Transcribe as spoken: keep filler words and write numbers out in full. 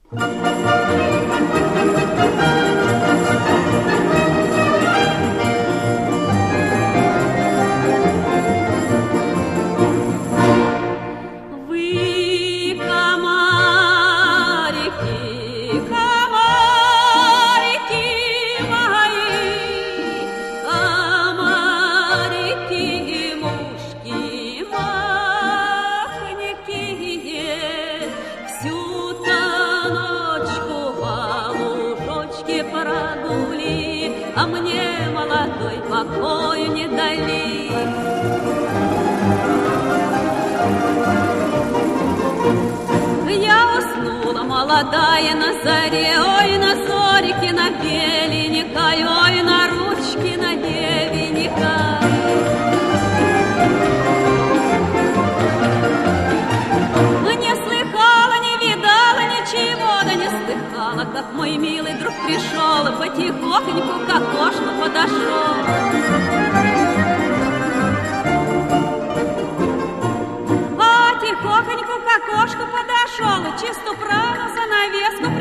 А мне молодой покою не дали. Я уснула молодая на заре, ой, на зорике, на беленькой, ой, на ручке, на девенькой. Не слыхала, не видала ничего, да не слыхала, как мой милый друг пришел, потихоньку к окошку подошел. Потихоньку к окошку подошел, чистую правду занавеску